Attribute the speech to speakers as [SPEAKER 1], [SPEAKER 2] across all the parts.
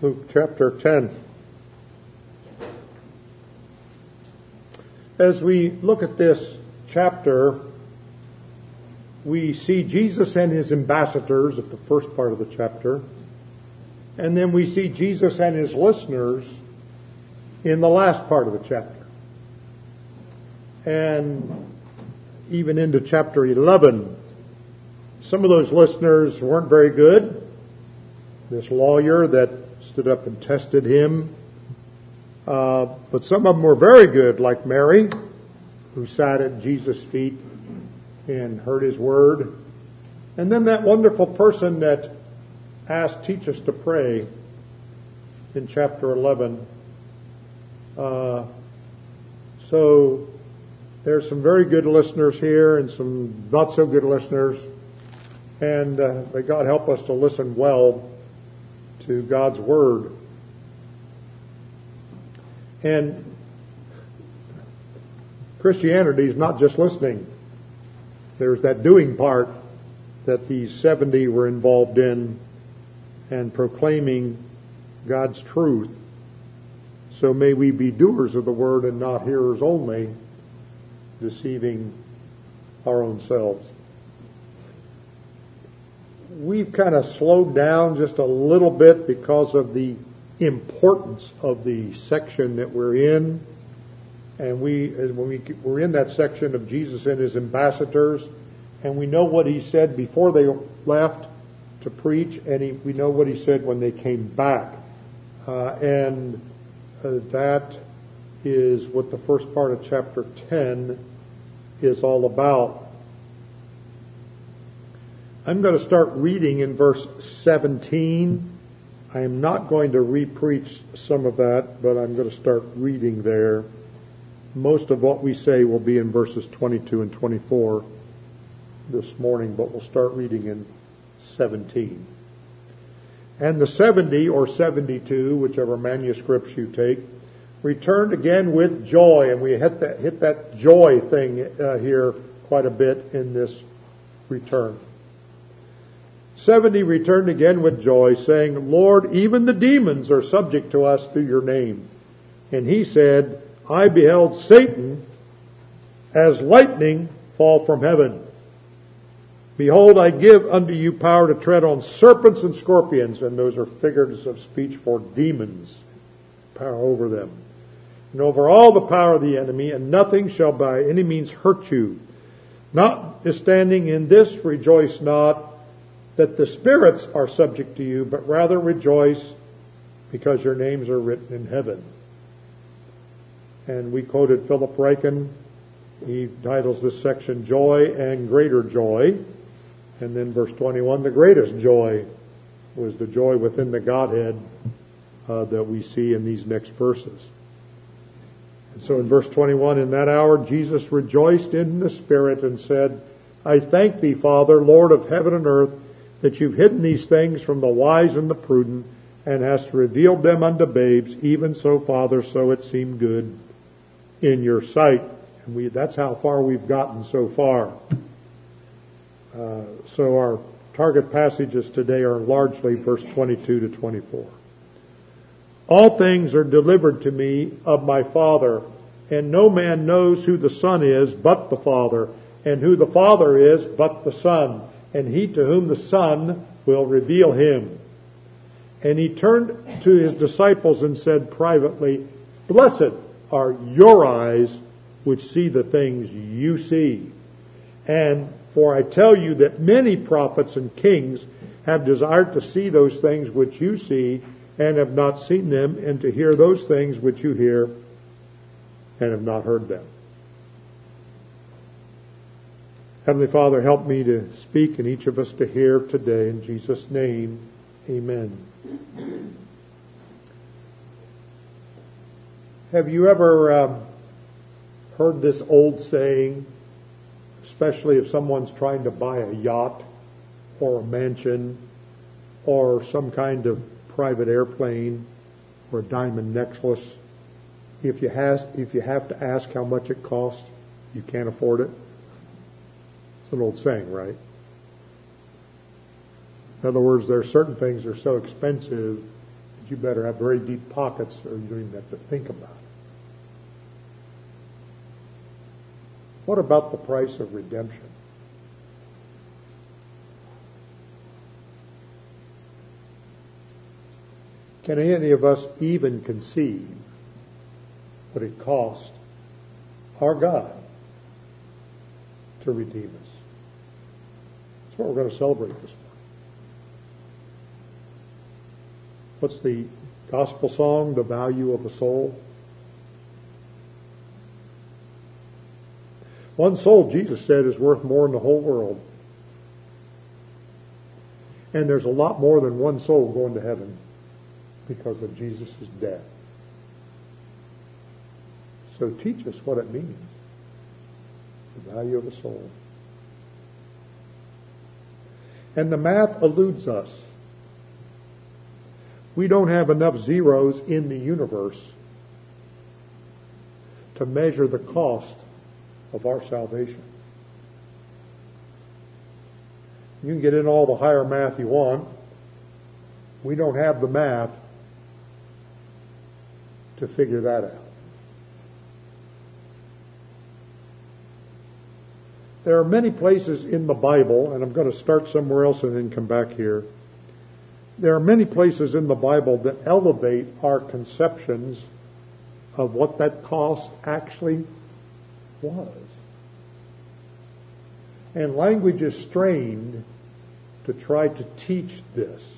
[SPEAKER 1] Luke chapter 10. As we look at this chapter, we see Jesus and his ambassadors at the first part of the chapter, and then we see Jesus and his listeners in the last part of the chapter. And even into chapter 11, some of those listeners weren't very good. This lawyer that stood up and tested him. But some of them were very good, like Mary, who sat at Jesus' feet and heard his word. And then that wonderful person that asked, teach us to pray in chapter 11. So there's some very good listeners here and some not so good listeners. And may God help us to listen well to God's word. And Christianity is not just listening. There's that doing part that these 70 were involved in and proclaiming God's truth. So may we be doers of the word and not hearers only, deceiving our own selves. We've kind of slowed down just a little bit because of the importance of the section that we're in. And we're in that section of Jesus and his ambassadors, and we know what he said before they left to preach, and we know what he said when they came back. And that is what the first part of chapter 10 is all about. I'm going to start reading in verse 17. I am not going to re-preach some of that, but I'm going to start reading there. Most of what we say will be in verses 22 and 24 this morning, but we'll start reading in 17. And the 70 or 72, whichever manuscripts you take, returned again with joy. And we hit that joy thing here quite a bit in this return. 70 returned again with joy, saying, Lord, even the demons are subject to us through your name. And he said, I beheld Satan as lightning fall from heaven. Behold, I give unto you power to tread on serpents and scorpions, and those are figures of speech for demons, power over them, and over all the power of the enemy, and nothing shall by any means hurt you. Notwithstanding in this rejoice not that the spirits are subject to you, but rather rejoice because your names are written in heaven. And we quoted Philip Ryken. He titles this section Joy and Greater Joy. And then verse 21, the greatest joy was the joy within the Godhead that we see in these next verses. And so in verse 21, in that hour Jesus rejoiced in the Spirit and said, I thank thee, Father, Lord of heaven and earth, that you've hidden these things from the wise and the prudent, and hast revealed them unto babes. Even so, Father, so it seemed good in your sight. And that's how far we've gotten so far. So our target passages today are largely verse 22 to 24. All things are delivered to me of my Father, and no man knows who the Son is but the Father, and who the Father is but the Son, and he to whom the Son will reveal him. And he turned to his disciples and said privately, Blessed are your eyes which see the things you see. And for I tell you that many prophets and kings have desired to see those things which you see and have not seen them, and to hear those things which you hear and have not heard them. Heavenly Father, help me to speak and each of us to hear today. In Jesus' name, amen. Have you ever heard this old saying, especially if someone's trying to buy a yacht or a mansion or some kind of private airplane or a diamond necklace? If you have to ask how much it costs, you can't afford it. It's an old saying, right? In other words, there are certain things that are so expensive that you better have very deep pockets or you don't even have to think about it. What about the price of redemption? Can any of us even conceive what it cost our God to redeem us? That's what we're going to celebrate this morning. What's the gospel song, The Value of a Soul? One soul, Jesus said, is worth more than the whole world. And there's a lot more than one soul going to heaven because of Jesus' death. So teach us what it means, the value of a soul. And the math eludes us. We don't have enough zeros in the universe to measure the cost of our salvation. You can get in all the higher math you want. We don't have the math to figure that out. There are many places in the Bible, and I'm going to start somewhere else and then come back here. There are many places in the Bible that elevate our conceptions of what that cost actually was. And language is strained to try to teach this.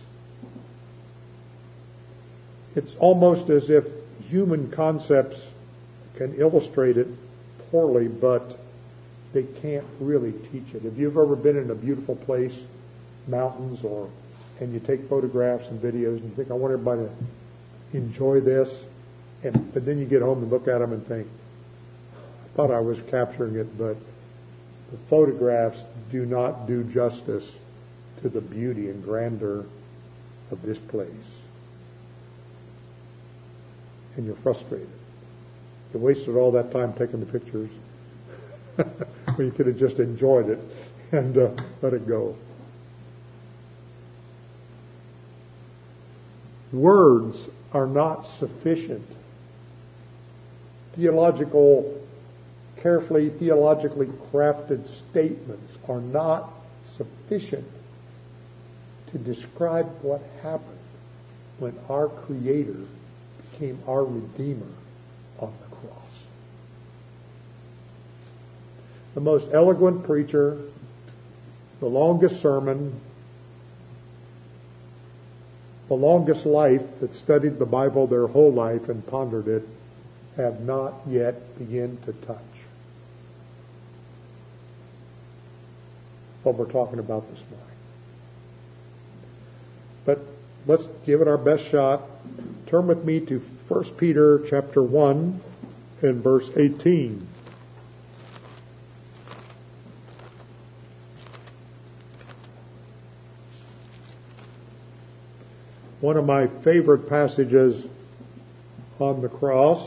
[SPEAKER 1] It's almost as if human concepts can illustrate it poorly, but they can't really teach it. If you've ever been in a beautiful place, mountains, and you take photographs and videos and you think, I want everybody to enjoy this, but then you get home and look at them and think, I thought I was capturing it, but the photographs do not do justice to the beauty and grandeur of this place. And you're frustrated. You wasted all that time taking the pictures when you could have just enjoyed it and let it go. Words are not sufficient. Carefully theologically crafted statements are not sufficient to describe what happened when our Creator became our Redeemer on the cross. The most eloquent preacher, the longest sermon, the longest life that studied the Bible their whole life and pondered it, have not yet begun to touch what we're talking about this morning. But let's give it our best shot. Turn with me to 1 Peter chapter 1 and verse 18. One of my favorite passages on the cross.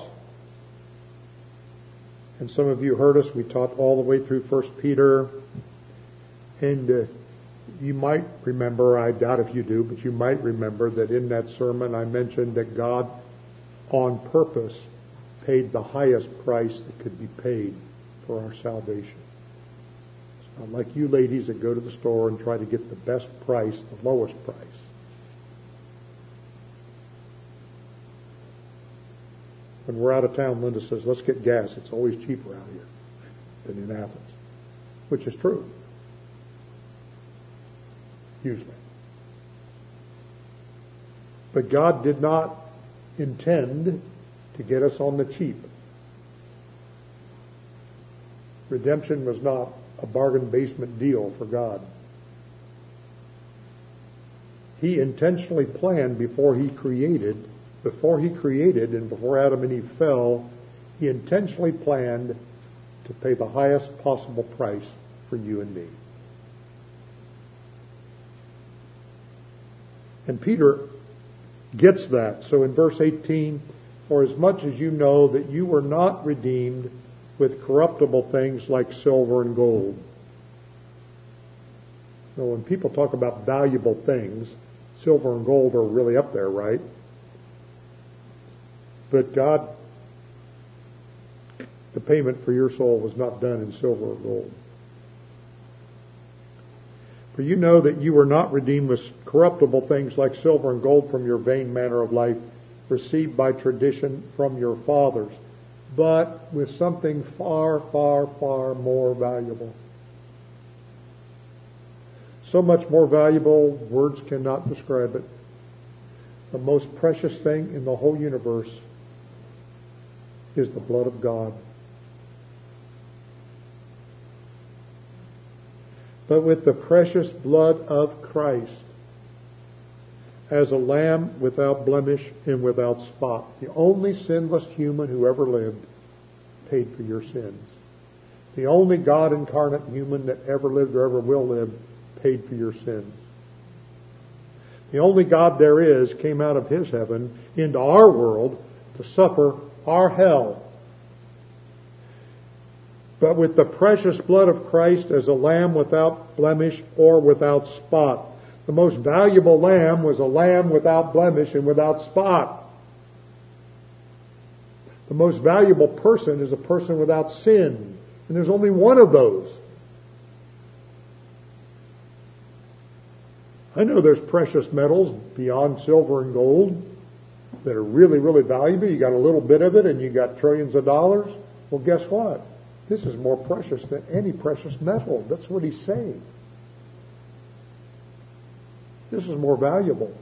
[SPEAKER 1] And some of you heard us. We taught all the way through 1 Peter. And you might remember, I doubt if you do, but you might remember that in that sermon I mentioned that God on purpose paid the highest price that could be paid for our salvation. It's not like you ladies that go to the store and try to get the best price, the lowest price. When we're out of town, Linda says, let's get gas. It's always cheaper out here than in Athens, which is true. Usually. But God did not intend to get us on the cheap. Redemption was not a bargain basement deal for God. He intentionally planned before he created and before Adam and Eve fell, he intentionally planned to pay the highest possible price for you and me. And Peter gets that. So in verse 18, for as much as you know that you were not redeemed with corruptible things like silver and gold. Now, when people talk about valuable things, silver and gold are really up there, right? But God, the payment for your soul was not done in silver or gold. For you know that you were not redeemed with corruptible things like silver and gold from your vain manner of life, received by tradition from your fathers, but with something far, far, far more valuable. So much more valuable, words cannot describe it. The most precious thing in the whole universe is the blood of God. But with the precious blood of Christ, as a lamb without blemish and without spot, the only sinless human who ever lived, paid for your sins. The only God incarnate human that ever lived or ever will live, paid for your sins. The only God there is came out of his heaven into our world to suffer our hell. But with the precious blood of Christ as a lamb without blemish or without spot. The most valuable lamb was a lamb without blemish and without spot. The most valuable person is a person without sin. And there's only one of those. I know there's precious metals beyond silver and gold that are really, really valuable. You got a little bit of it and you got trillions of dollars. Well, guess what? This is more precious than any precious metal. That's what he's saying. This is more valuable.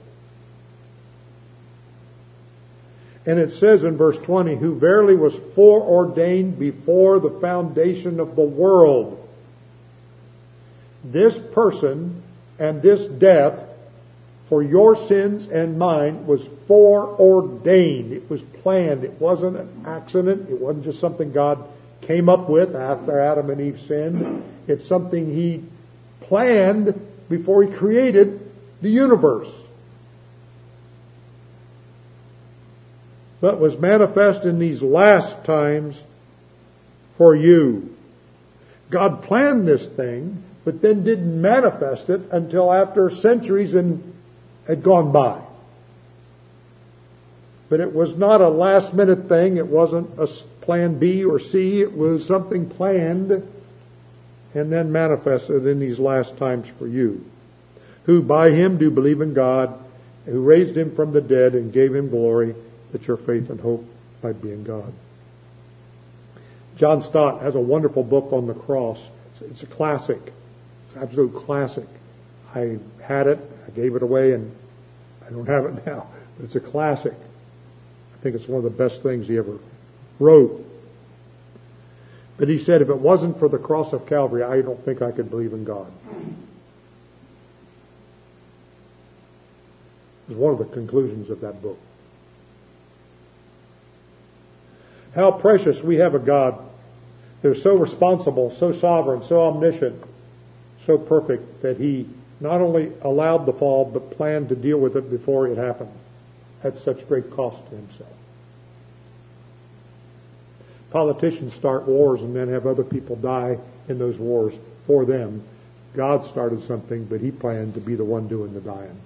[SPEAKER 1] And it says in verse 20, who verily was foreordained before the foundation of the world. This person and this death for your sins and mine was foreordained. It was planned. It wasn't an accident. It wasn't just something God came up with after Adam and Eve sinned. It's something he planned before he created the universe. But was manifest in these last times for you. God planned this thing, but then didn't manifest it until after centuries had gone by. But it was not a last minute thing. It wasn't a plan B or C. It was something planned and then manifested in these last times for you, who by him do believe in God, who raised him from the dead and gave him glory, that your faith and hope might be in God. John Stott has a wonderful book on the cross. It's a classic. It's an absolute classic. I had it, I gave it away, and I don't have it now. But it's a classic. I think it's one of the best things he ever wrote. But he said, if it wasn't for the cross of Calvary, I don't think I could believe in God. It was one of the conclusions of that book. How precious we have a God that is so responsible, so sovereign, so omniscient, so perfect that he not only allowed the fall, but planned to deal with it before it happened at such great cost to himself. Politicians start wars and then have other people die in those wars for them. God started something, but he planned to be the one doing the dying.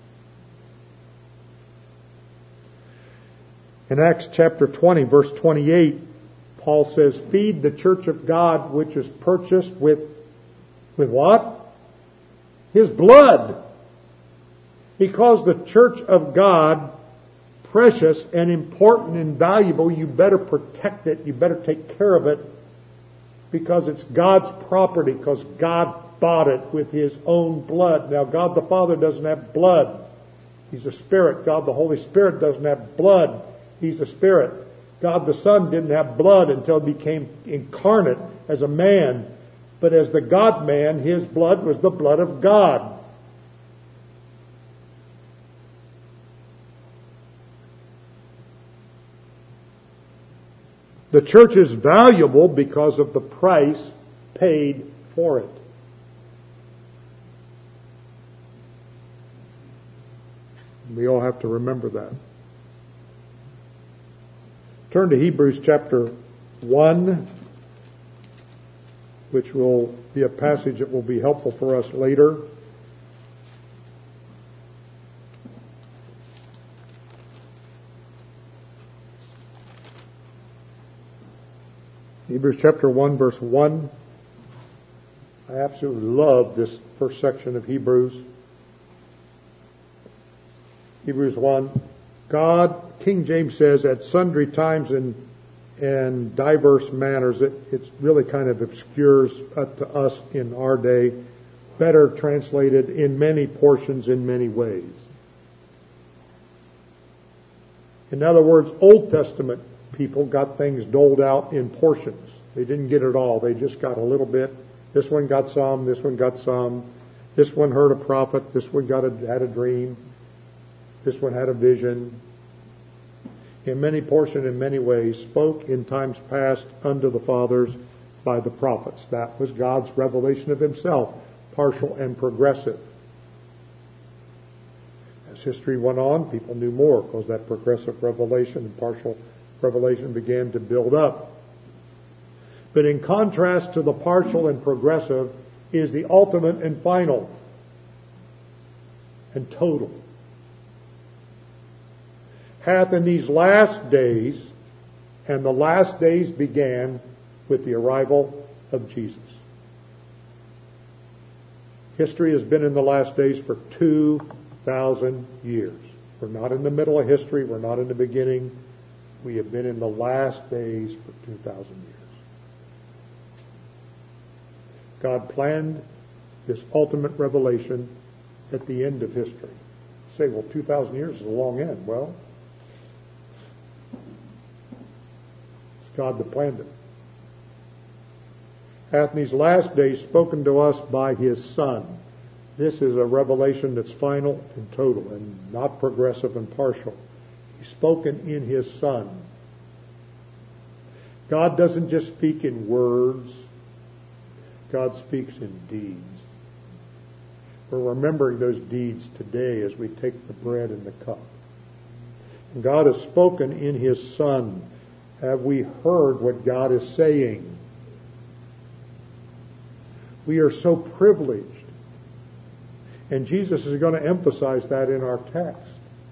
[SPEAKER 1] In Acts chapter 20, verse 28, Paul says, feed the church of God which is purchased with what? His blood. Because the church of God, precious and important and valuable, you better protect it. You better take care of it because it's God's property, because God bought it with his own blood. Now, God the Father doesn't have blood. He's a spirit. God the Holy Spirit doesn't have blood. He's a spirit. God the Son didn't have blood until he became incarnate as a man. But as the God-man, his blood was the blood of God. The church is valuable because of the price paid for it. We all have to remember that. Turn to Hebrews chapter 1, which will be a passage that will be helpful for us later. Hebrews chapter 1, verse 1. I absolutely love this first section of Hebrews. Hebrews 1. God, King James says, at sundry times and diverse manners. It's really kind of obscures to us in our day. Better translated, in many portions, in many ways. In other words, Old Testament people got things doled out in portions. They didn't get it all. They just got a little bit. This one got some. This one got some. This one heard a prophet. This one had a dream. This one had a vision. In many portions, in many ways, spoke in times past unto the fathers by the prophets. That was God's revelation of himself, partial and progressive. As history went on, people knew more because that progressive revelation and partial revelation began to build up. But in contrast to the partial and progressive is the ultimate and final and total. Hath in these last days, and the last days began with the arrival of Jesus. History has been in the last days for 2,000 years. We're not in the middle of history. We're not in the beginning. We have been in the last days for 2,000 years. God planned this ultimate revelation at the end of history. You say, well, 2,000 years is a long end. Well, it's God that planned it. Hath in these last days spoken to us by his Son. This is a revelation that's final and total and not progressive and partial. He's spoken in his Son. God doesn't just speak in words. God speaks in deeds. We're remembering those deeds today as we take the bread and the cup. And God has spoken in his Son. Have we heard what God is saying? We are so privileged. And Jesus is going to emphasize that in our text.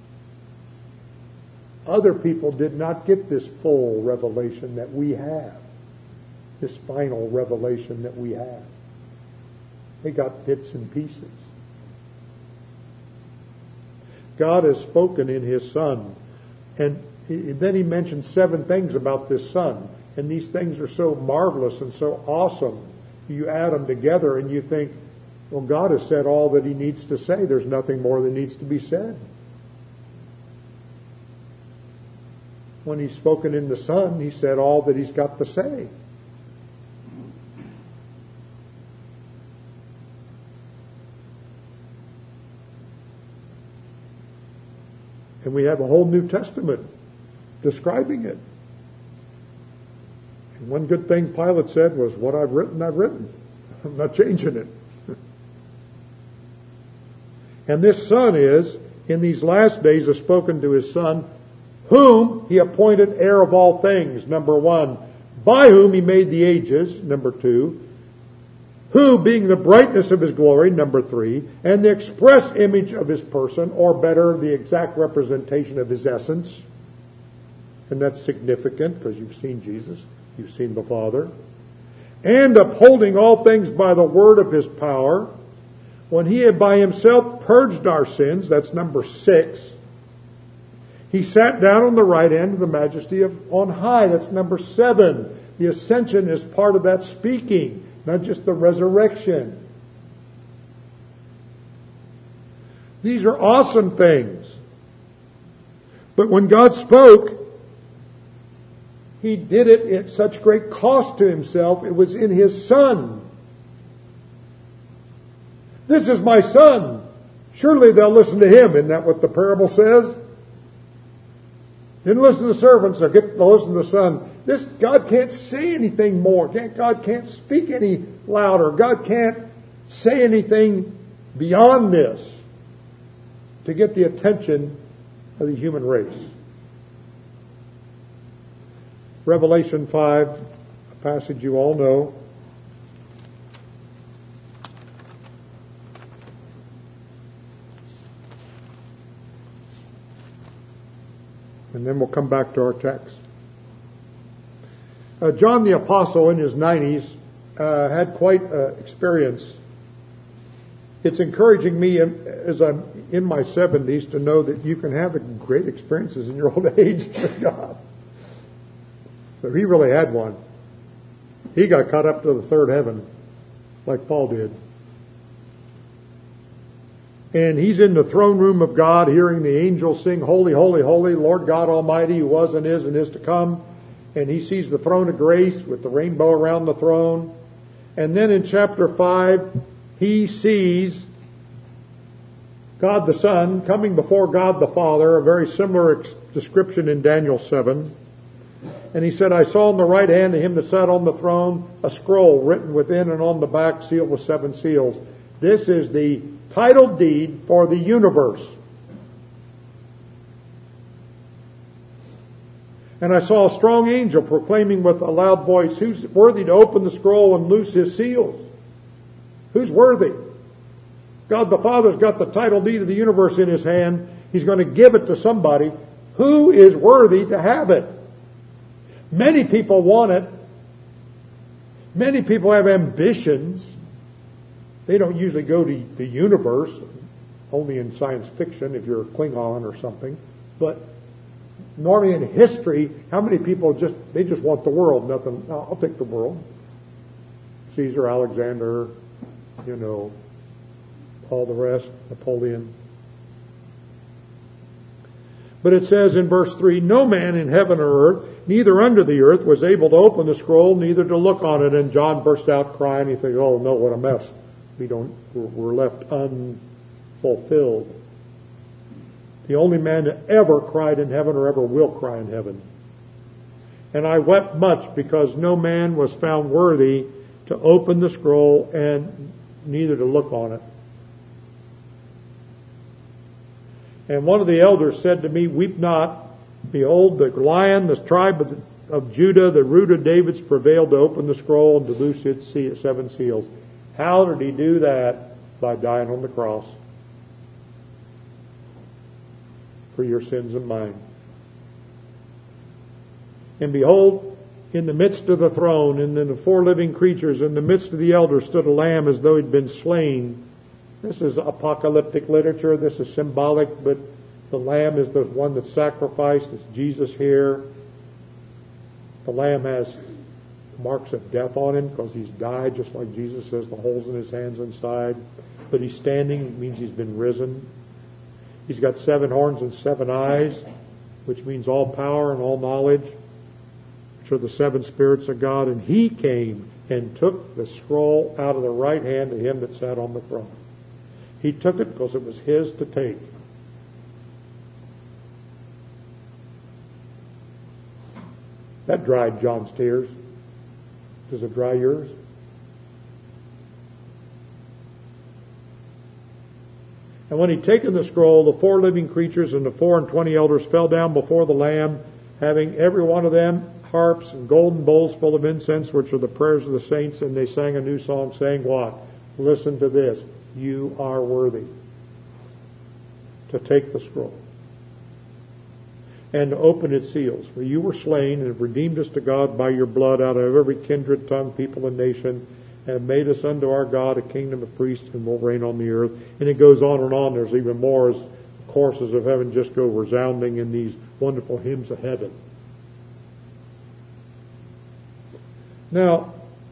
[SPEAKER 1] Other people did not get this full revelation that we have. This final revelation that we have. They got bits and pieces. God has spoken in his Son. And then he mentioned 7 things about this Son. And these things are so marvelous and so awesome. You add them together and you think, well, God has said all that he needs to say. There's nothing more that needs to be said. When he's spoken in the Son, he said all that he's got to say. And we have a whole New Testament describing it. And one good thing Pilate said was, what I've written, I've written. I'm not changing it. And this Son is, in these last days, has spoken to his Son, whom he appointed heir of all things, number 1. By whom he made the ages, number 2. Who, being the brightness of his glory, number 3, and the express image of his person, or better, the exact representation of his essence. And that's significant because you've seen Jesus, you've seen the Father. And upholding all things by the word of his power, when he had by himself purged our sins, that's number 6, he sat down on the right hand of the majesty of on high, that's number 7. The ascension is part of that speaking, not just the resurrection. These are awesome things. But when God spoke, he did it at such great cost to himself. It was in his Son. This is my Son. Surely they'll listen to him. Isn't that what the parable says? Didn't listen to the servants, they'll listen to the Son. This, God can't say anything more. God can't speak any louder. God can't say anything beyond this to get the attention of the human race. Revelation 5, a passage you all know. And then we'll come back to our text. John the Apostle in his 90s had quite an experience. It's encouraging me as I'm in my 70s to know that you can have great experiences in your old age with God. So he really had one. He got caught up to the third heaven like Paul did. And he's in the throne room of God hearing the angels sing, "Holy, holy, holy, Lord God Almighty, who was and is to come." And he sees the throne of grace with the rainbow around the throne. And then in chapter 5, he sees God the Son coming before God the Father, a very similar description in Daniel 7. And he said, "I saw in the right hand of him that sat on the throne a scroll written within and on the back, sealed with 7 seals. This is the title deed for the universe. And I saw a strong angel proclaiming with a loud voice, who's worthy to open the scroll and loose his seals?" Who's worthy? God the Father's got the title deed of the universe in his hand. He's going to give it to somebody. Who is worthy to have it? Many people want it. Many people have ambitions. They don't usually go to the universe, only in science fiction if you're a Klingon or something. But normally in history, how many people just want the world? Nothing. I'll take the world. Caesar, Alexander, all the rest, Napoleon. But it says in verse 3, "No man in heaven or earth, neither under the earth, was able to open the scroll, neither to look on it." And John burst out crying. He thinks, "Oh no, what a mess. We're left unfulfilled." The only man that ever cried in heaven or ever will cry in heaven. "And I wept much because no man was found worthy to open the scroll and neither to look on it. And one of the elders said to me, Weep not. Behold, the Lion, the tribe of Judah, the root of David's prevailed to open the scroll and to loose its 7 seals." How did he do that? By dying on the cross for your sins and mine. "And behold, in the midst of the throne, and in the 4 living creatures, in the midst of the elders, stood a lamb as though he'd been slain." This is apocalyptic literature. This is symbolic, but the lamb is the one that's sacrificed. It's Jesus here. The lamb has marks of death on him because he's died, just like Jesus says, the holes in his hands and side. But he's standing. It means he's been risen. He's got 7 horns and 7 eyes, which means all power and all knowledge, which are the 7 spirits of God. And he came and took the scroll out of the right hand of him that sat on the throne. He took it because it was his to take. That dried John's tears. Does it dry yours? "And when he'd taken the scroll, the 4 living creatures and the 24 elders fell down before the Lamb, having every one of them harps and golden bowls full of incense, which are the prayers of the saints. And they sang a new song, saying," what? Listen to this. "You are worthy to take the scroll and to open its seals. For you were slain and have redeemed us to God by your blood out of every kindred, tongue, people, and nation, and have made us unto our God a kingdom of priests, and will reign on the earth." And it goes on and on. There's even more as the choruses of heaven just go resounding in these wonderful hymns of heaven. Now,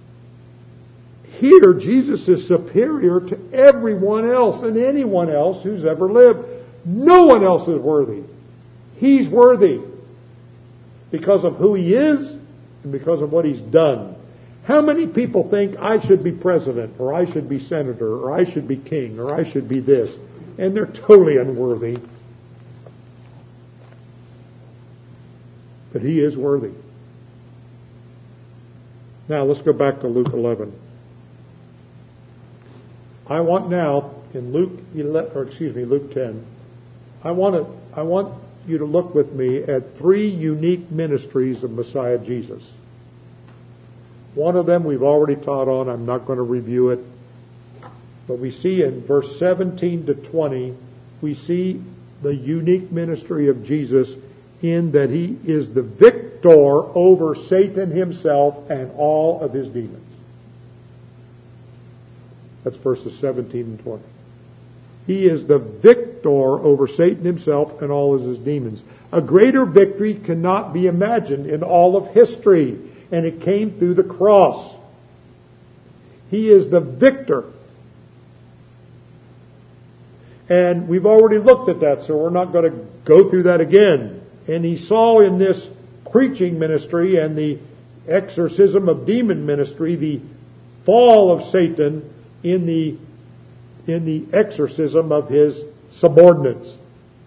[SPEAKER 1] here Jesus is superior to everyone else and anyone else who's ever lived. No one else is worthy. He's worthy because of who he is and because of what he's done. How many people think I should be president, or I should be senator, or I should be king, or I should be this? And they're totally unworthy. But he is worthy. Now let's go back to Luke 11. I want now in Luke 10. I want you to look with me at 3 unique ministries of Messiah Jesus. One of them we've already taught on. I'm not going to review it. But we see in verse 17 to 20, we see the unique ministry of Jesus in that he is the victor victor over Satan himself and all of his demons. That's verses 17 and 20. He is the victor over Satan himself and all of his demons. A greater victory cannot be imagined in all of history, and it came through the cross. He is the victor. And we've already looked at that, so we're not going to go through that again. And he saw in this preaching ministry and the exorcism of demon ministry the fall of Satan in the exorcism of his subordinates.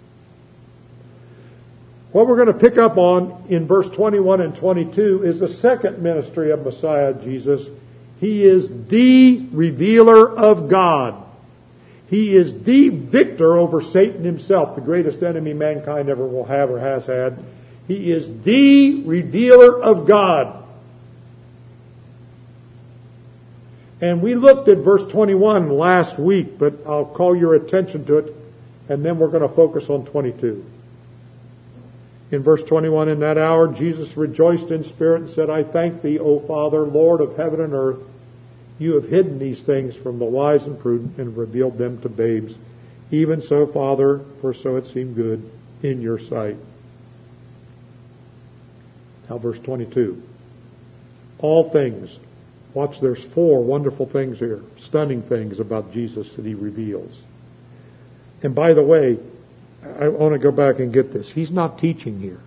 [SPEAKER 1] What we're going to pick up on in verse 21 and 22 is the second ministry of Messiah Jesus. He is the revealer of God. He is the victor over Satan himself, the greatest enemy mankind ever will have or has had. He is the revealer of God. And we looked at verse 21 last week, but I'll call your attention to it, and then we're going to focus on 22. In verse 21, in that hour, Jesus rejoiced in spirit and said, I thank thee, O Father, Lord of heaven and earth. You have hidden these things from the wise and prudent and revealed them to babes. Even so, Father, for so it seemed good in your sight. Now verse 22. All things. Watch, there's 4 wonderful things here, stunning things about Jesus that he reveals. And by the way, I want to go back and get this. He's not teaching here.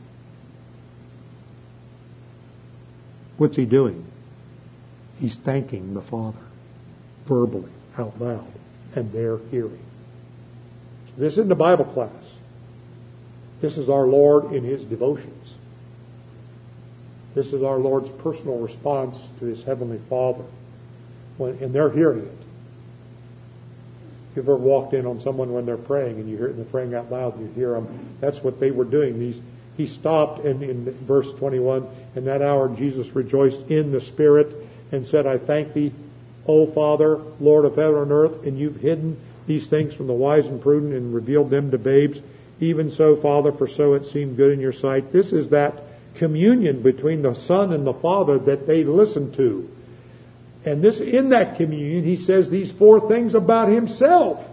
[SPEAKER 1] What's he doing? He's thanking the Father verbally, out loud, and they're hearing. So this isn't a Bible class. This is our Lord in his devotions. This is our Lord's personal response to his heavenly Father, and they're hearing it. If you ever walked in on someone when they're praying and you hear they're praying out loud, and you hear them, that's what they were doing. He stopped, and in verse 21, in that hour Jesus rejoiced in the Spirit and said, I thank thee, O Father, Lord of heaven and earth, and you've hidden these things from the wise and prudent and revealed them to babes. Even so, Father, for so it seemed good in your sight. This is that communion between the Son and the Father that they listen to. And this, in that communion, he says these 4 things about himself.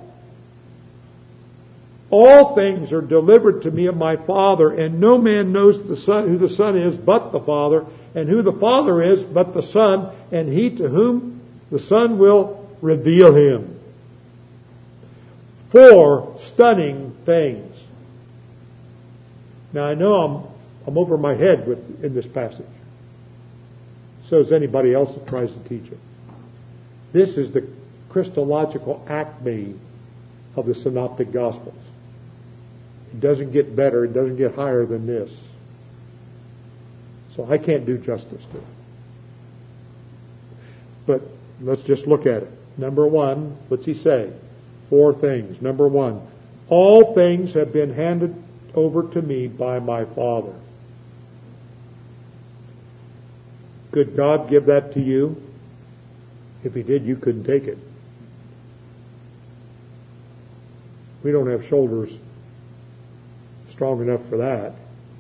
[SPEAKER 1] All things are delivered to me of my Father, and no man knows the Son, who the Son is but the Father, and who the Father is but the Son, and he to whom the Son will reveal him. 4 stunning things. Now I know I'm over my head in this passage. So is anybody else that tries to teach it. This is the Christological acme of the Synoptic Gospels. It doesn't get better, it doesn't get higher than this. So I can't do justice to it. But let's just look at it. Number 1, what's he say? 4 things. Number 1, all things have been handed over to me by my Father. Could God give that to you? If he did, you couldn't take it. We don't have shoulders strong enough for that.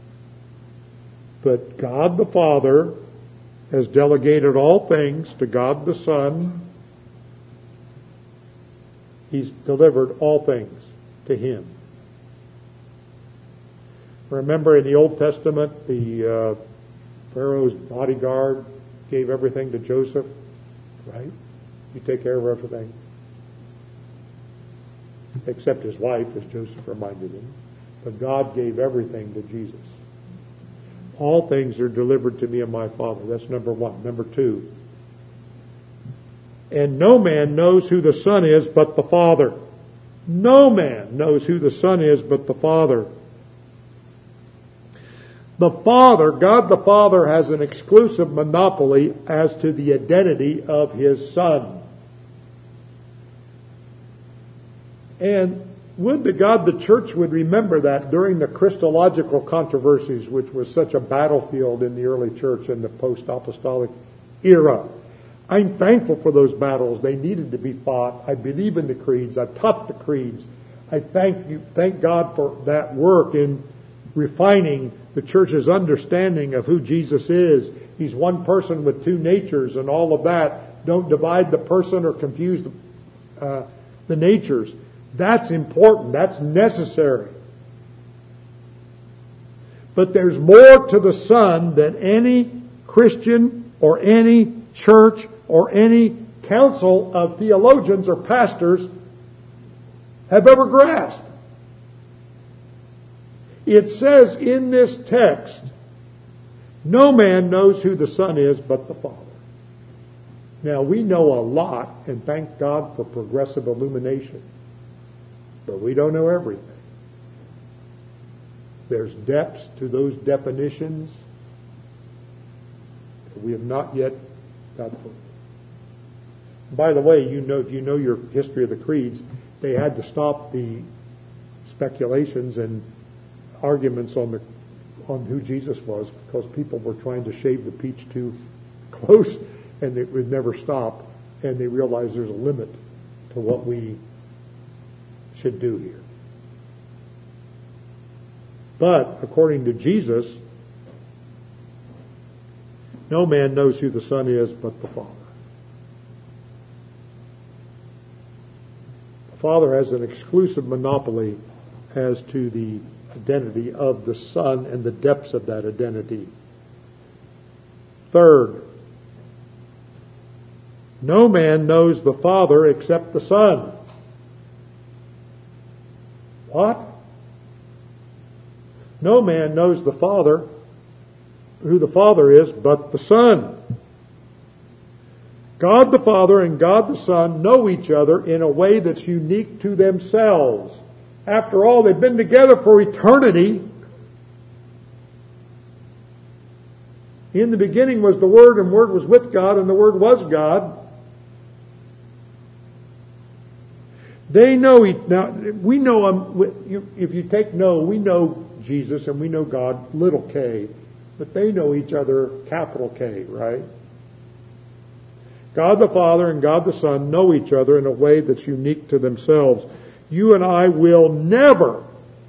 [SPEAKER 1] But God the Father has delegated all things to God the Son. He's delivered all things to him. Remember in the Old Testament, the Pharaoh's bodyguard gave everything to Joseph, right? You take care of everything. Except his wife, as Joseph reminded him. But God gave everything to Jesus. All things are delivered to me of my Father. That's number 1. Number 2. And no man knows who the Son is but the Father. No man knows who the Son is but the Father. The Father, God the Father, has an exclusive monopoly as to the identity of his Son. And would to God the church would remember that during the Christological controversies, which was such a battlefield in the early church in the post-apostolic era. I'm thankful for those battles. They needed to be fought. I believe in the creeds. I've taught the creeds. I thank God for that work in refining the church's understanding of who Jesus is. He's one person with two natures and all of that. Don't divide the person or confuse the natures. That's important. That's necessary. But there's more to the Son than any Christian or any church or any council of theologians or pastors have ever grasped. It says in this text, no man knows who the Son is but the Father. Now, we know a lot, and thank God for progressive illumination, but we don't know everything. There's depths to those definitions that we have not yet got to. By the way, if you know your history of the creeds, they had to stop the speculations and arguments on who Jesus was because people were trying to shave the peach too close, and it would never stop. And they realized there's a limit to what we should do here. But according to Jesus, no man knows who the Son is but the Father. The Father has an exclusive monopoly as to the identity of the Son and the depths of that identity. Third, no man knows the Father except the Son. What? No man knows the Father, who the Father is, but the Son. God the Father and God the Son know each other in a way that's unique to themselves. After all, they've been together for eternity. In the beginning was the Word, and the Word was with God, and the Word was God. They know now. We know him. If you take we know Jesus and we know God, little k, but they know each other, capital K, right? God the Father and God the Son know each other in a way that's unique to themselves. You and I will never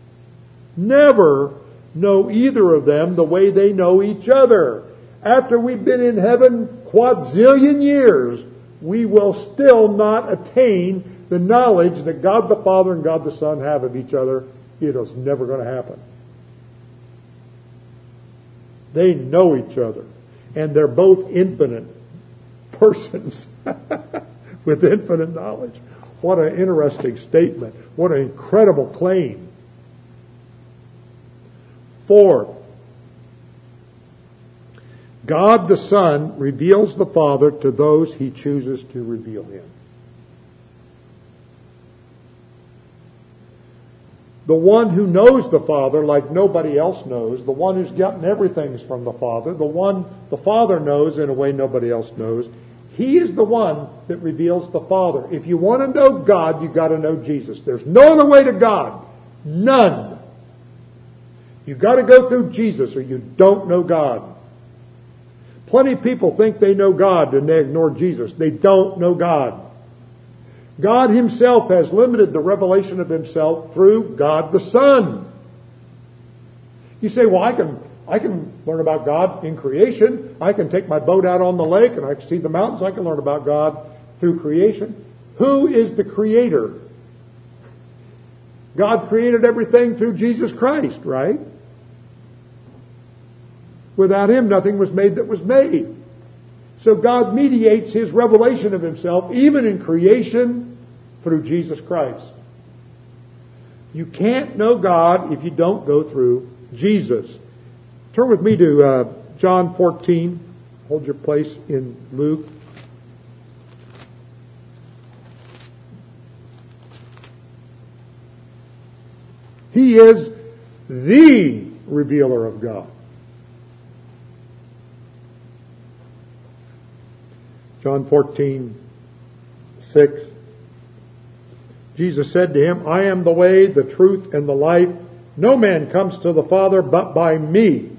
[SPEAKER 1] know either of them the way they know each other. After we've been in heaven quadrillion years, we will still not attain the knowledge that God the Father and God the Son have of each other. It is never going to happen. They know each other, and they're both infinite persons with infinite knowledge. What an interesting statement. What an incredible claim. Fourth, God the Son reveals the Father to those He chooses to reveal Him. The one who knows the Father like nobody else knows, the one who's gotten everything from the Father, the one the Father knows in a way nobody else knows, He is the one that reveals the Father. If you want to know God, you've got to know Jesus. There's no other way to God. None. You've got to go through Jesus or you don't know God. Plenty of people think they know God and they ignore Jesus. They don't know God. God Himself has limited the revelation of Himself through God the Son. You say, well, I can learn about God in creation. I can take my boat out on the lake and I can see the mountains. I can learn about God through creation. Who is the Creator? God created everything through Jesus Christ, right? Without Him, nothing was made that was made. So God mediates His revelation of Himself, even in creation, through Jesus Christ. You can't know God if you don't go through Jesus. Turn with me to John 14. Hold your place in Luke. He is the revealer of God. John 14:6. Jesus said to him, I am the way, the truth, and the life. No man comes to the Father but by me.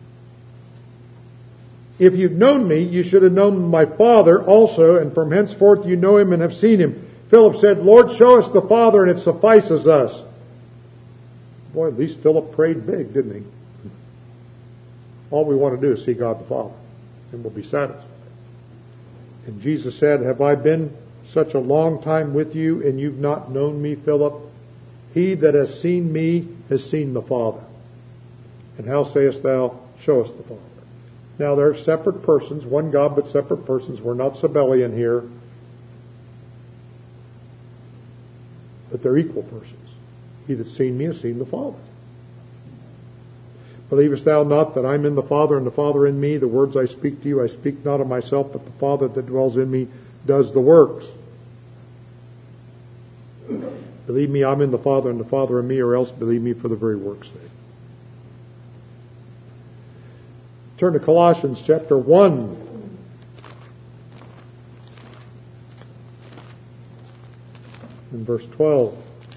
[SPEAKER 1] If you'd known me, you should have known my Father also, and from henceforth you know Him and have seen Him. Philip said, Lord, show us the Father, and it suffices us. Boy, at least Philip prayed big, didn't he? All we want to do is see God the Father, and we'll be satisfied. And Jesus said, have I been such a long time with you, and you've not known me, Philip? He that has seen me has seen the Father. And how sayest thou, show us the Father? Now they're separate persons, one God but separate persons. We're not Sabellian here. But they're equal persons. He that's seen me has seen the Father. Believest thou not that I'm in the Father and the Father in me? The words I speak to you, I speak not of myself, but the Father that dwells in me does the works. Believe me, I'm in the Father and the Father in me, or else believe me for the very work's sake. Turn to Colossians chapter 1. In verse 12.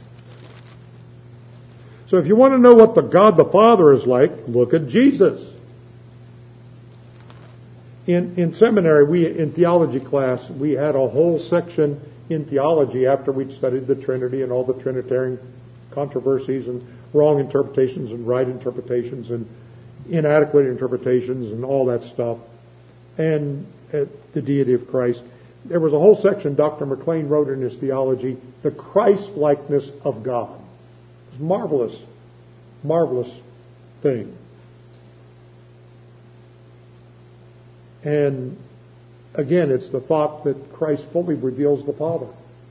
[SPEAKER 1] So if you want to know what the God the Father is like, look at Jesus. In seminary, in theology class, we had a whole section in theology after we'd studied the Trinity and all the Trinitarian controversies and wrong interpretations and right interpretations and inadequate interpretations and all that stuff, and the deity of Christ. There was a whole section Dr. McLean wrote in his theology, the Christ-likeness of God. It was marvelous, marvelous thing. And again, it's the thought that Christ fully reveals the Father.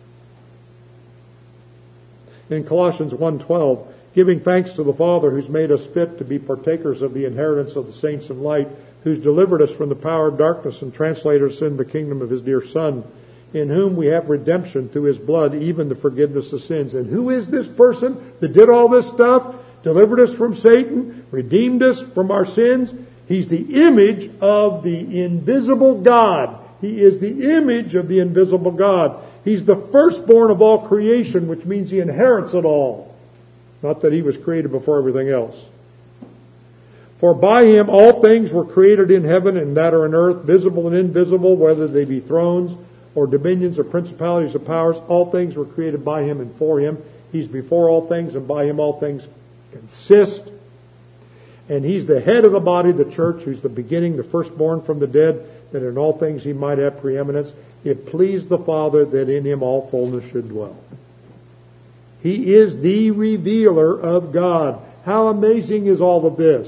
[SPEAKER 1] In Colossians 1:12, giving thanks to the Father who's made us fit to be partakers of the inheritance of the saints in light, who's delivered us from the power of darkness and translated us into the kingdom of his dear Son, in whom we have redemption through his blood, even the forgiveness of sins. And who is this person that did all this stuff? Delivered us from Satan, redeemed us from our sins. He's the image of the invisible God. He is the image of the invisible God. He's the firstborn of all creation, which means he inherits it all. Not that he was created before everything else. For by him all things were created in heaven and that are on earth, visible and invisible, whether they be thrones or dominions or principalities or powers. All things were created by him and for him. He's before all things, and by him all things consist. And he's the head of the body, the church, who's the beginning, the firstborn from the dead, that in all things he might have preeminence. It pleased the Father that in him all fullness should dwell. He is the revealer of God. How amazing is all of this?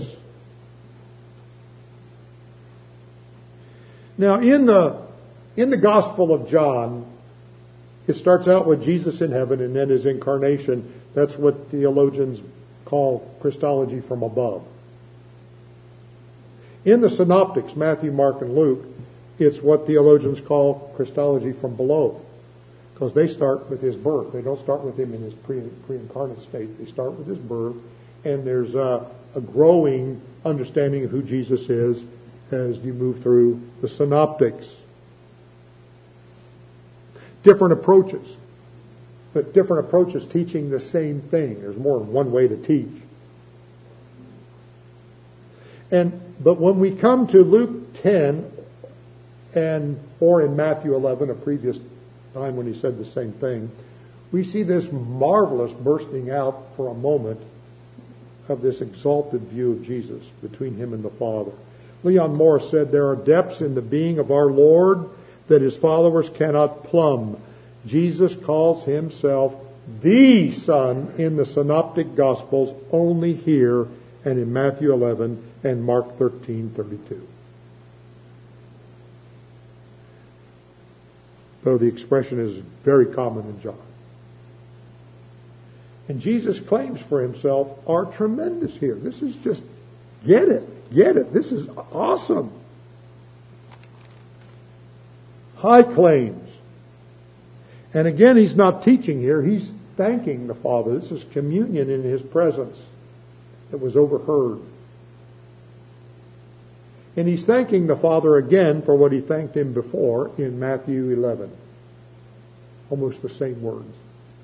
[SPEAKER 1] Now, in the Gospel of John, it starts out with Jesus in heaven and then his incarnation. That's what theologians call Christology from above. In the Synoptics, Matthew, Mark, and Luke, it's what theologians call Christology from below. Because they start with his birth. They don't start with him in his pre-incarnate state. They start with his birth. And there's a growing understanding of who Jesus is as you move through the Synoptics. Different approaches. But different approaches teaching the same thing. There's more than one way to teach. But when we come to Luke 10 or in Matthew 11, a previous time when he said the same thing, we see this marvelous bursting out for a moment of this exalted view of Jesus between him and the Father. Leon Morris said, there are depths in the being of our Lord that his followers cannot plumb. Jesus calls himself the Son in the Synoptic Gospels only here and in Matthew 11 and Mark 13:32. Though the expression is very common in John. And Jesus' claims for himself are tremendous here. This is just, get it. This is awesome. High claims. And again, he's not teaching here. He's thanking the Father. This is communion in his presence that was overheard. And he's thanking the Father again for what he thanked him before in Matthew 11. Almost the same words.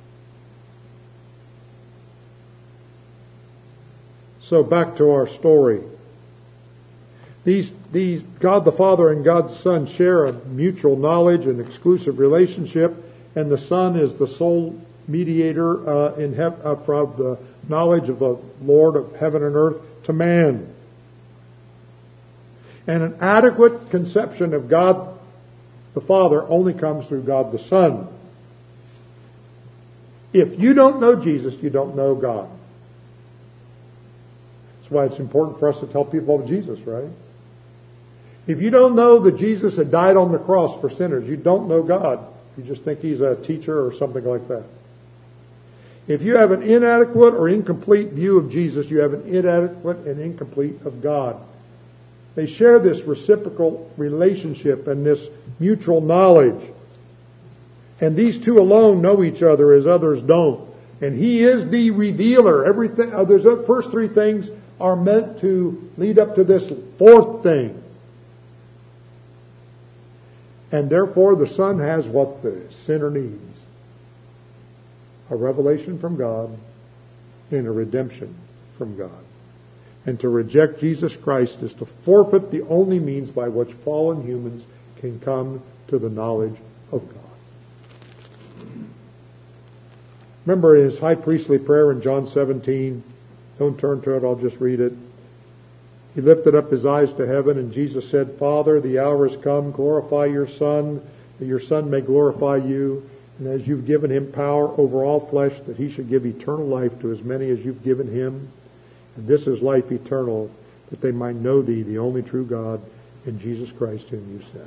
[SPEAKER 1] So back to our story. These God the Father and God the Son share a mutual knowledge and exclusive relationship, and the Son is the sole mediator of knowledge of the Lord of heaven and earth to man. And an adequate conception of God the Father only comes through God the Son. If you don't know Jesus, you don't know God. That's why it's important for us to tell people about Jesus, right? If you don't know that Jesus had died on the cross for sinners, you don't know God. You just think He's a teacher or something like that. If you have an inadequate or incomplete view of Jesus, you have an inadequate and incomplete of God. They share this reciprocal relationship and this mutual knowledge. And these two alone know each other as others don't. And He is the revealer. Everything, the first three things are meant to lead up to this fourth thing. And therefore the Son has what the sinner needs. A revelation from God and a redemption from God. And to reject Jesus Christ is to forfeit the only means by which fallen humans can come to the knowledge of God. Remember his high priestly prayer in John 17. Don't turn to it, I'll just read it. He lifted up his eyes to heaven, and Jesus said, Father, the hour has come. Glorify your Son, that your Son may glorify you. And as you've given him power over all flesh, that he should give eternal life to as many as you've given him. And this is life eternal, that they might know thee, the only true God, and Jesus Christ whom you sent.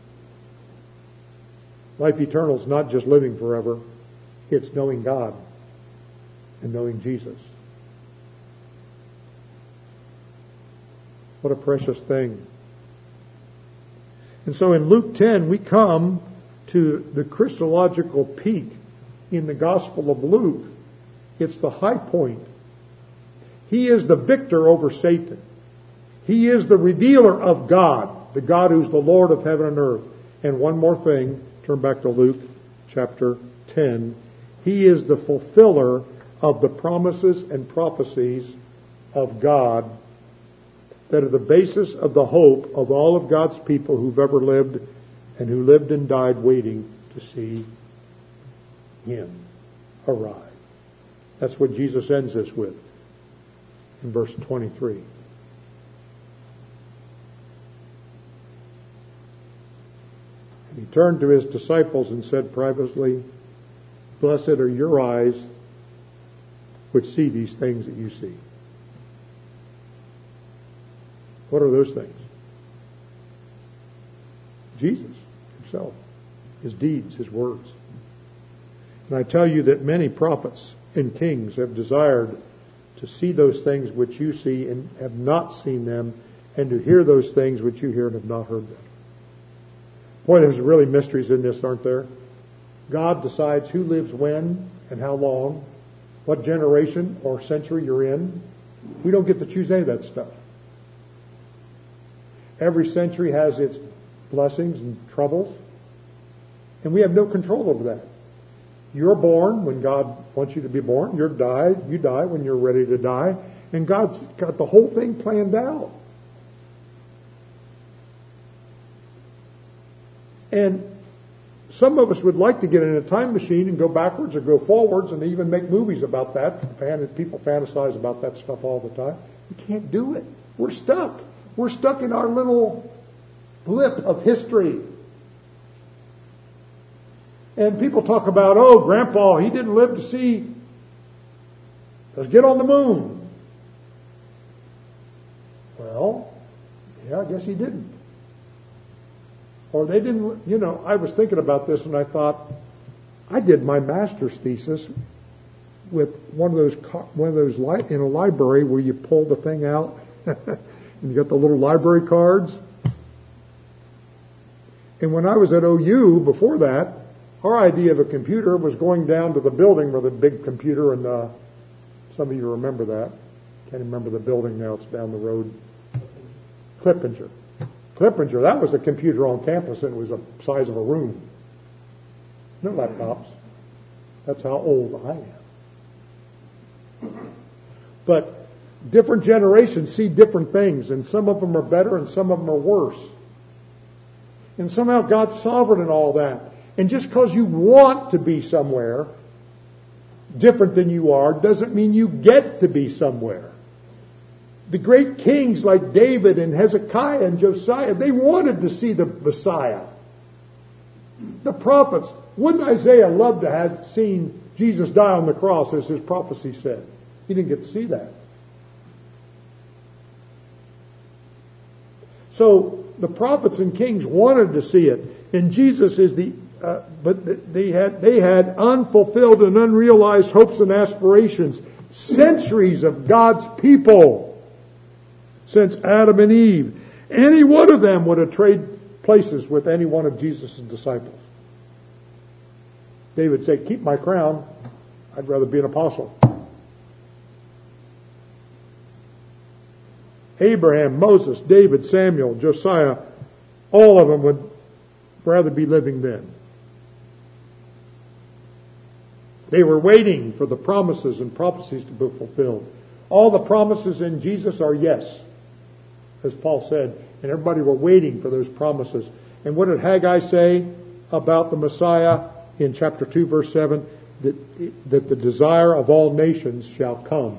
[SPEAKER 1] Life eternal is not just living forever. It's knowing God and knowing Jesus. What a precious thing. And so in Luke 10, we come to the Christological peak in the Gospel of Luke. It's the high point. He is the victor over Satan. He is the revealer of God, the God who's the Lord of heaven and earth. And one more thing, turn back to Luke chapter 10. He is the fulfiller of the promises and prophecies of God that are the basis of the hope of all of God's people who've ever lived and who lived and died waiting to see Him arrive. That's what Jesus ends this with in verse 23. And He turned to His disciples and said privately, Blessed are your eyes which see these things that you see. What are those things? Jesus Himself, His deeds, His words. And I tell you that many prophets and kings have desired to see those things which you see and have not seen them, and to hear those things which you hear and have not heard them. Boy, there's really mysteries in this, aren't there? God decides who lives when and how long, what generation or century you're in. We don't get to choose any of that stuff. Every century has its blessings and troubles, and we have no control over that. You're born when God wants you to be born. You die when you're ready to die, and God's got the whole thing planned out. And some of us would like to get in a time machine and go backwards or go forwards and even make movies about that. People fantasize about that stuff all the time. We can't do it. We're stuck. We're stuck in our little blip of history. And people talk about, oh, Grandpa, he didn't live to see us get on the moon. Well, yeah, I guess he didn't. Or they didn't, I was thinking about this and I thought, I did my master's thesis with one of those in a library where you pull the thing out and you got the little library cards. And when I was at OU before that, our idea of a computer was going down to the building where the big computer, and some of you remember that. Can't remember the building now, it's down the road. Clippinger, that was the computer on campus, and it was the size of a room. No laptops. That's how old I am. But different generations see different things, and some of them are better and some of them are worse. And somehow God's sovereign in all that. And just because you want to be somewhere different than you are doesn't mean you get to be somewhere. The great kings like David and Hezekiah and Josiah, they wanted to see the Messiah. The prophets, wouldn't Isaiah love to have seen Jesus die on the cross as his prophecy said? He didn't get to see that. So the prophets and kings wanted to see it, and Jesus is but they had unfulfilled and unrealized hopes and aspirations. Centuries of God's people since Adam and Eve. Any one of them would have traded places with any one of Jesus' disciples. David said, "Keep my crown. I'd rather be an apostle." Abraham, Moses, David, Samuel, Josiah, all of them would rather be living then. They were waiting for the promises and prophecies to be fulfilled. All the promises in Jesus are yes, as Paul said, and everybody were waiting for those promises. And what did Haggai say about the Messiah in chapter 2, verse 7? That the desire of all nations shall come.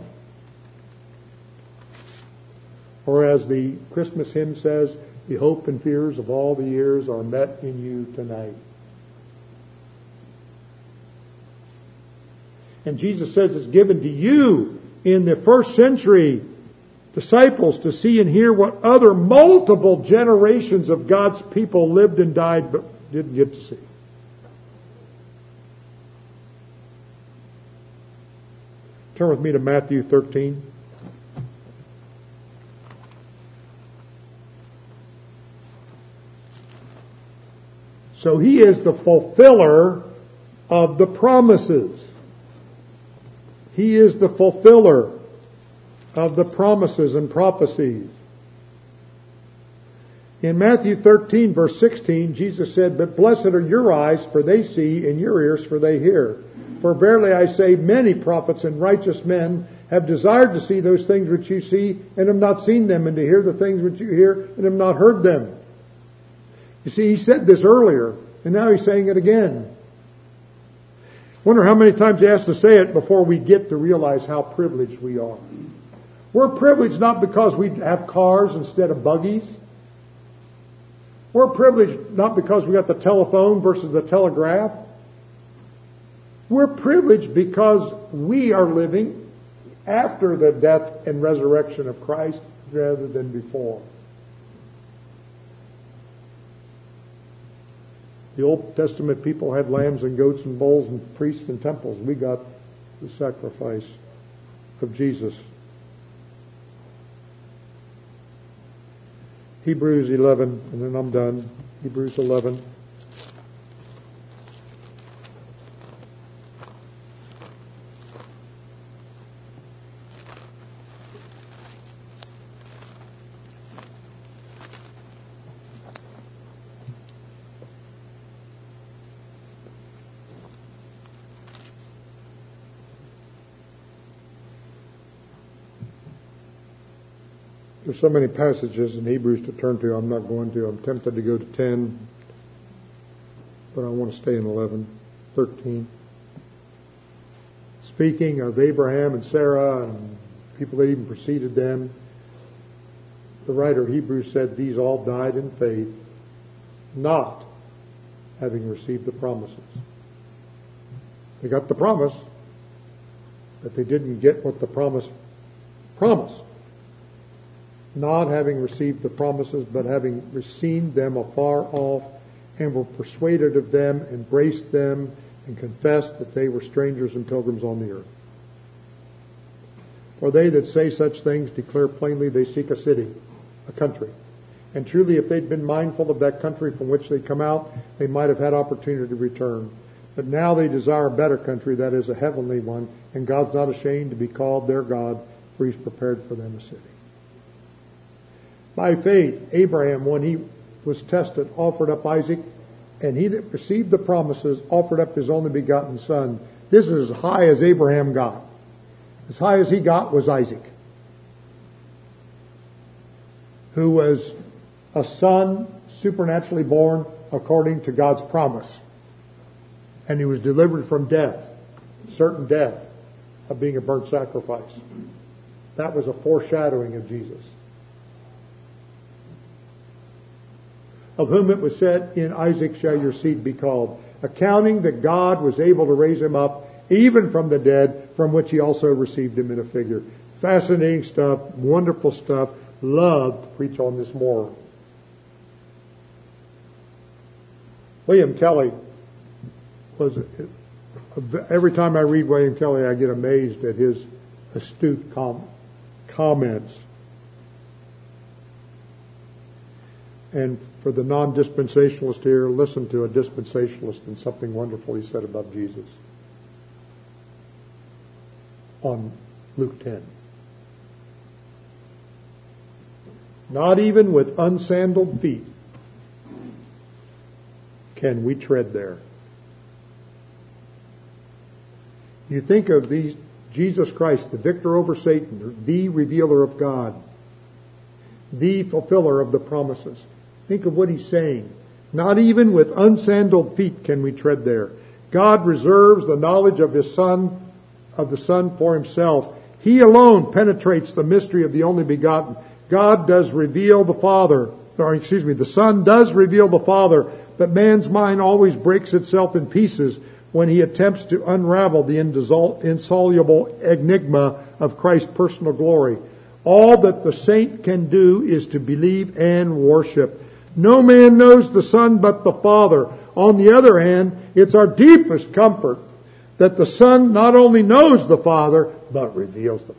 [SPEAKER 1] Or as the Christmas hymn says, the hope and fears of all the years are met in you tonight. And Jesus says it's given to you in the first century disciples to see and hear what other multiple generations of God's people lived and died but didn't get to see. Turn with me to Matthew 13. So he is the fulfiller of the promises. He is the fulfiller of the promises and prophecies. In Matthew 13, verse 16, Jesus said, "But blessed are your eyes, for they see, and your ears, for they hear. For verily I say, many prophets and righteous men have desired to see those things which you see, and have not seen them, and to hear the things which you hear, and have not heard them." You see, he said this earlier, and now he's saying it again. Wonder how many times he has to say it before we get to realize how privileged we are. We're privileged not because we have cars instead of buggies. We're privileged not because we got the telephone versus the telegraph. We're privileged because we are living after the death and resurrection of Christ rather than before. The Old Testament people had lambs and goats and bulls and priests and temples. We got the sacrifice of Jesus. Hebrews 11, and then I'm done. Hebrews 11. There's so many passages in Hebrews to turn to. I'm not going to. I'm tempted to go to 10, but I want to stay in 11, 13. Speaking of Abraham and Sarah and people that even preceded them, the writer of Hebrews said these all died in faith, not having received the promises. They got the promise, but they didn't get what the promise promised. Not having received the promises, but having received them afar off, and were persuaded of them, embraced them, and confessed that they were strangers and pilgrims on the earth. For they that say such things declare plainly they seek a city, a country. And truly, if they'd been mindful of that country from which they come out, they might have had opportunity to return. But now they desire a better country, that is a heavenly one, and God's not ashamed to be called their God, for he's prepared for them a city. By faith, Abraham, when he was tested, offered up Isaac, and he that received the promises offered up his only begotten son. This is as high as Abraham got. As high as he got was Isaac, who was a son supernaturally born according to God's promise. And he was delivered from death, certain death. of being a burnt sacrifice. That was a foreshadowing of Jesus. Of whom it was said, in Isaac shall your seed be called, accounting that God was able to raise him up even from the dead, from which he also received him in a figure. Fascinating stuff, wonderful stuff. Love to preach on this more. William Kelly was, every time I read William Kelly, I get amazed at his astute comments. And for the non-dispensationalist here, listen to a dispensationalist and something wonderful he said about Jesus on Luke 10. Not even with unsandaled feet can we tread there. You think of these, Jesus Christ, the victor over Satan, the revealer of God, the fulfiller of the promises. Think of what he's saying. Not even with unsandaled feet can we tread there. God reserves the knowledge of his Son, of the Son for himself. He alone penetrates the mystery of the only begotten. God does reveal the Father, the Son does reveal the Father, but man's mind always breaks itself in pieces when he attempts to unravel the insoluble enigma of Christ's personal glory. All that the saint can do is to believe and worship. No man knows the Son but the Father. On the other hand, it's our deepest comfort that the Son not only knows the Father, but reveals the Father.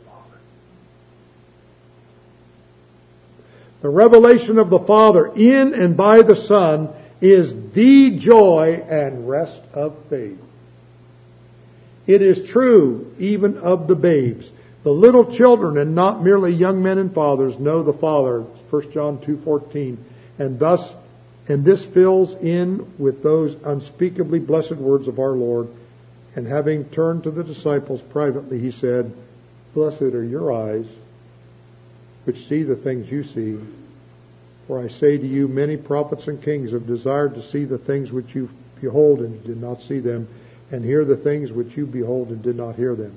[SPEAKER 1] The revelation of the Father in and by the Son is the joy and rest of faith. It is true even of the babes. The little children and not merely young men and fathers know the Father. 1 John 2:14. And this fills in with those unspeakably blessed words of our Lord. And having turned to the disciples privately, he said, Blessed are your eyes, which see the things you see. For I say to you, many prophets and kings have desired to see the things which you behold and did not see them, and hear the things which you behold and did not hear them.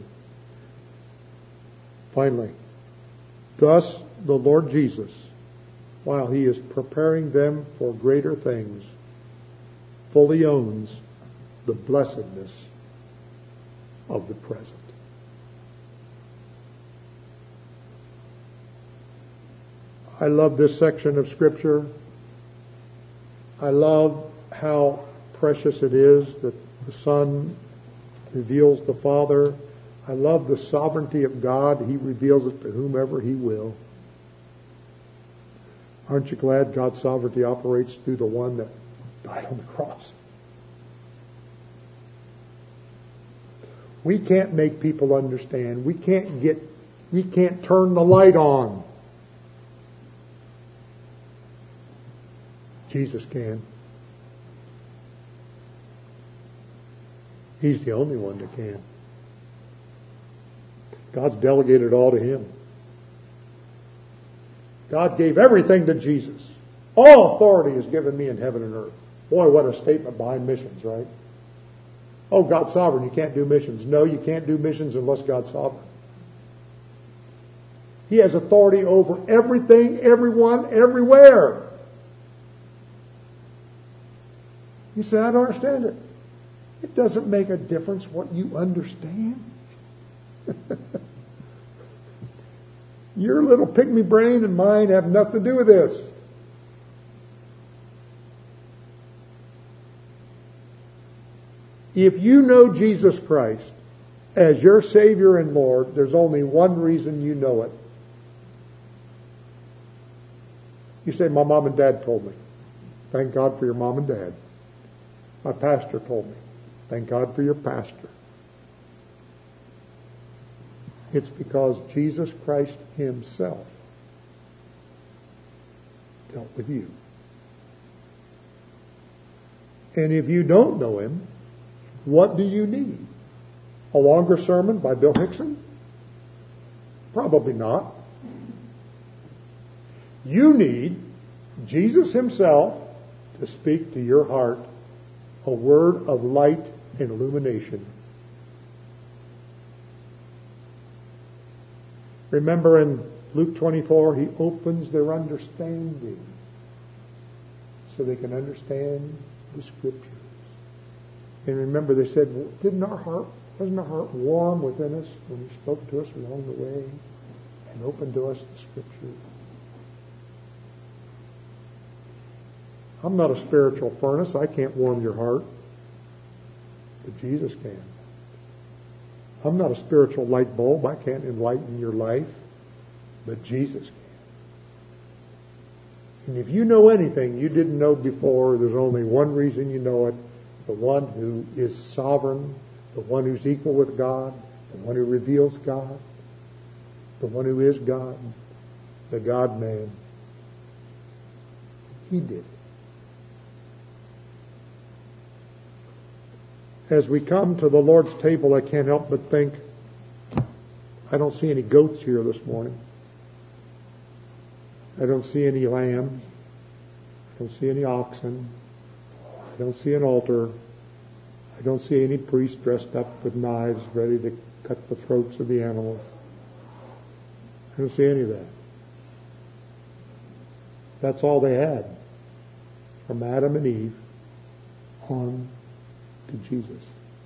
[SPEAKER 1] Finally, thus the Lord Jesus, while he is preparing them for greater things, fully owns the blessedness of the present. I love this section of Scripture. I love how precious it is that the Son reveals the Father. I love the sovereignty of God. He reveals it to whomever he will. Aren't you glad God's sovereignty operates through the one that died on the cross? We can't make people understand. We can't turn the light on. Jesus can. He's the only one that can. God's delegated it all to him. God gave everything to Jesus. All authority is given me in heaven and earth. Boy, what a statement behind missions, right? Oh, God's sovereign. You can't do missions. No, you can't do missions unless God's sovereign. He has authority over everything, everyone, everywhere. You say, I don't understand it. It doesn't make a difference what you understand. Your little pygmy brain and mine have nothing to do with this. If you know Jesus Christ as your Savior and Lord, there's only one reason you know it. You say, my mom and dad told me. Thank God for your mom and dad. My pastor told me. Thank God for your pastor. It's because Jesus Christ himself dealt with you. And if you don't know him, what do you need? A longer sermon by Bill Hickson? Probably not. You need Jesus himself to speak to your heart a word of light and illumination. Remember in Luke 24, He opens their understanding so they can understand the Scriptures. And remember, they said, wasn't our heart warm within us when He spoke to us along the way and opened to us the Scriptures? I'm not a spiritual furnace. I can't warm your heart. But Jesus can. I'm not a spiritual light bulb. I can't enlighten your life. But Jesus can. And if you know anything you didn't know before, there's only one reason you know it. The one who is sovereign, the one who's equal with God, the one who reveals God, the one who is God, the God-man. He did it. As we come to the Lord's table, I can't help but think, I don't see any goats here this morning. I don't see any lambs. I don't see any oxen. I don't see an altar. I don't see any priest dressed up with knives ready to cut the throats of the animals. I don't see any of that. That's all they had. From Adam and Eve on to Jesus.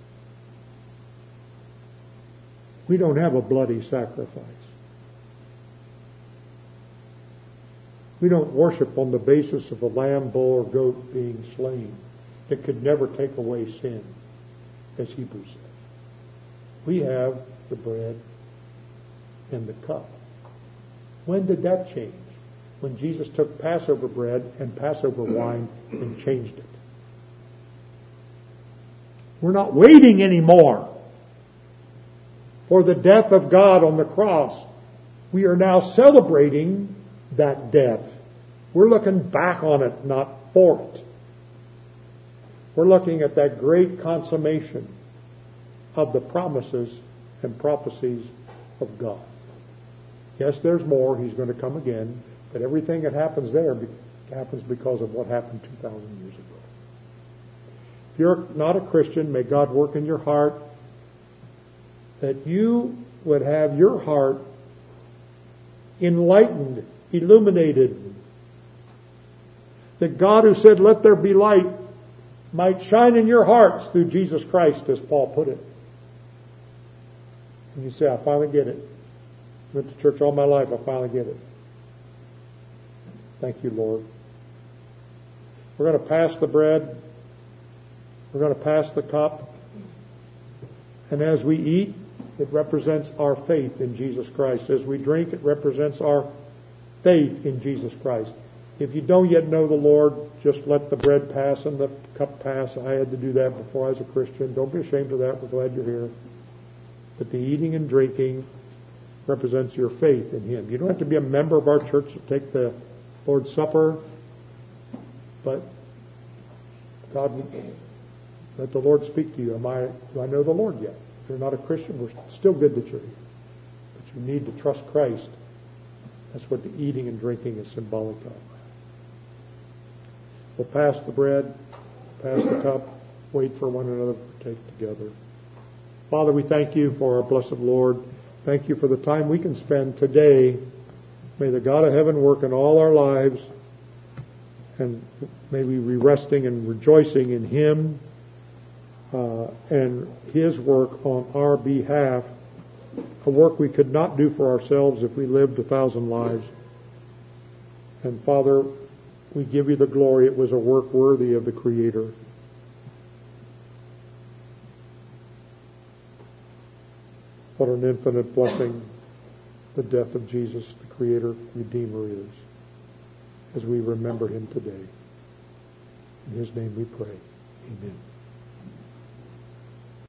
[SPEAKER 1] We don't have a bloody sacrifice. We don't worship on the basis of a lamb, bull, or goat being slain that could never take away sin, as Hebrews says. We have the bread and the cup. When did that change? When Jesus took Passover bread and Passover wine and changed it. We're not waiting anymore for the death of God on the cross. We are now celebrating that death. We're looking back on it, not for it. We're looking at that great consummation of the promises and prophecies of God. Yes, there's more. He's going to come again. But everything that happens there happens because of what happened 2,000 years ago. If you're not a Christian, may God work in your heart that you would have your heart enlightened, illuminated. That God, who said, "Let there be light," might shine in your hearts through Jesus Christ, as Paul put it. And you say, "I finally get it. Went to church all my life, I finally get it." Thank you, Lord. We're going to pass the bread. We're going to pass the cup. And as we eat, it represents our faith in Jesus Christ. As we drink, it represents our faith in Jesus Christ. If you don't yet know the Lord, just let the bread pass and the cup pass. I had to do that before I was a Christian. Don't be ashamed of that. We're glad you're here. But the eating and drinking represents your faith in Him. You don't have to be a member of our church to take the Lord's Supper, but God, let the Lord speak to you. Do I know the Lord yet? If you're not a Christian, we're still good that you're here. But you need to trust Christ. That's what the eating and drinking is symbolic of. We'll pass the bread, pass the cup, wait for one another to take together. Father, we thank you for our blessed Lord. Thank you for the time we can spend today. May the God of heaven work in all our lives, and may we be resting and rejoicing in Him and His work on our behalf, a work we could not do for ourselves if we lived 1,000 lives. And Father, we give you the glory. It was a work worthy of the Creator. What an infinite blessing the death of Jesus, the Creator, Redeemer, is, as we remember Him today. In His name we pray. Amen.